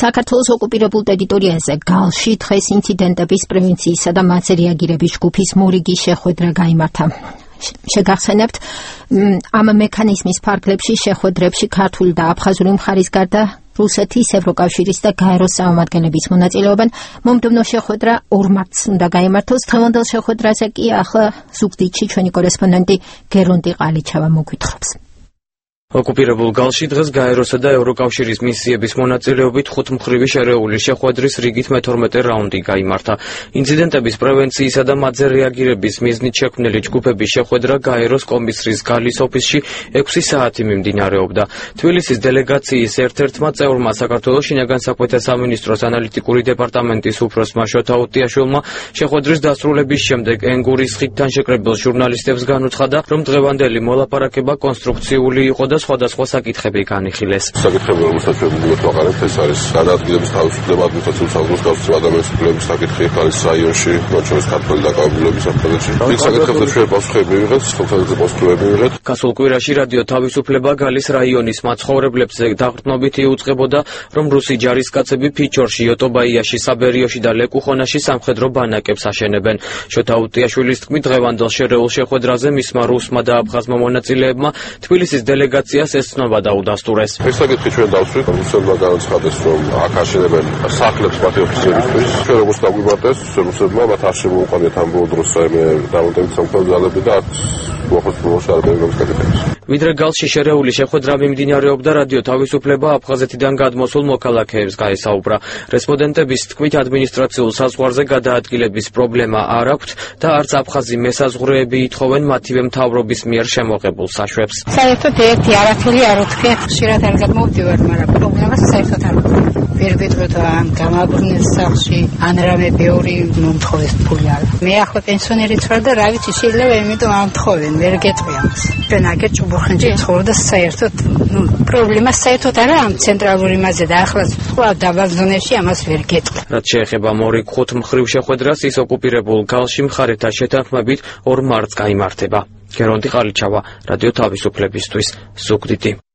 საქართველოს ოკუპირებულ ტერიტორიაზე გალში დღეს ინციდენტების პრევენციისა და მათზე რეაგირების ჯგუფის მორიგი შეხვედრა გაიმართა. შეგახსენებთ, ამ მექანიზმის ფარგლებში შეხვედრებში ქართული და აფხაზური მხარის გარდა რუსეთის, ევროკავშირის და გაეროს წარმომადგენლების მონაწილეობენ. მომდევნო შეხვედრა 2 მარტს უნდა გაიმართოს. დღევანდელ შეხვედრაზე კი ახლა ზუგდიდში ჩვენი კორესპონდენტი გერონტი ყალიჩავა მოგვითხრობს. ოკუპირებულ გალში დღეს გაეროსა და ევროკავშირის მისიების მონაწილეობით 5 მხრივი შერეული შეხვედრის რიგით მე-12 რაუნდი გაიმართა. ინციდენტების პრევენციისა და მათზე რეაგირების მიზნით შექმნილი ჯგუფების შეხვედრა გაეროს კომისრის გალის ოფისში 6 საათი მიმდინარეობდა. თბილისის დელეგაციის ერთ-ერთმა წევრმა საქართველოს შინაგან საქმეთა სამინისტროს ანალიტიკური დეპარტამენტის უფროსმა შოთა უტიაშვილმა შეხვედრის დასრულების შემდეგ ენგურის ხიდთან შეკრებილ ჟურნალისტებს განუცხადა, რომ დღევანდელი მოლაპარაკება კონსტრუქციული იყო და სხვადასხვა საკითხები განიხილეს. საკითხები, რომელსაც ჩვენ ვაყარებთ, ეს არის განადგილების თავისუფლება, ადმინისტრაციული საზღვრის გასწევრი ადამიანის უფლებების საკითხი, არის რაიონში, მათ შორის ქართული დაკავებულების საფრთხეებში. ის საკითხებზე ჩვენ პასუხები მივიღეთ, საკითხებზე პასუხები მივიღეთ. გასულ კვირაში რადიო თავისუფლება გალის რაიონის მაცხოვრებლებს დაყრდნობით იუწყებოდა, რომ რუსი ჯარისკაცები ფიჩორში, იოტობაიაში, საბერიოში და ლეკუხონაში სამხედრო ბანაკებს აშენებენ. შოთა უტიაშვილის თქმით, დღევანდელ შერეულ შეხვედრაზე მისმა რუსმა და აფხაზმა მონაწილეებმა თბილისის დელეგაციას ეს ცნობა დაუდასტურეს. ეს საკითხი ჩვენ დავსვით, რუსებმა განაცხადეს, რომ აქ აშენებენ სახლებს მათი ოფიცერისთვის. ჩვენ როგორც დაგვიმარტეს, რუსებმა მათ არ შემოუყვანიათ ამ ბოლო დროს დამონტებით სამხედრო ძალები და არც მოხდეს მოსარბევების კეთილდღეობას. ვიდრე გალში შერეული შეხვედრა მიმდინარეობდა, რადიო თავისუფლება აფხაზეთიდან გადმოსულ მოქალაქეებს გაესაუბრა. რესპონდენტების თქმით, ადმინისტრაციულ საზღვარზე გადაადგილების პრობლემა არ აქვთ და არც აფხაზი მესაზღვრეები ითხოვენ მათივე მთავრობის მიერ შემოღებულ საშვებს. საერთოდ ერთი არაფერი არ უთქია, ხშირად არ გამოვდივარ, მაგრამ პრობლემას საერთოდ არ უთქია. ვერ ვიტყვით ამ გამაბრუნების სახლში ან რამე ბევრი მომთხოვეს ფული არა. მე ახლა პენსიონერიც ვარ და რა ვიცი, შეიძლება იმიტომ ამთხოვენ, ვერ გეტყვი ამას. ჩვენ აქ ჭუბუხინჯი ცხოვრდა საერთოდ, პრობლემა საერთოდ არა ამ ცენტრალური მასზე და ახლა სხვა დაბალ ზონებში ამას ვერ გეტყვი. რაც შეეხება მორიგ 5 მხრივ შეხვედრას, ის ოკუპირებულ გალში მხარეთა შეთანხმებით 2 მარტს გაიმართება. გერონტი ყალიჩავა, რადიო თავისუფლებისთვის, ზუგდიდი.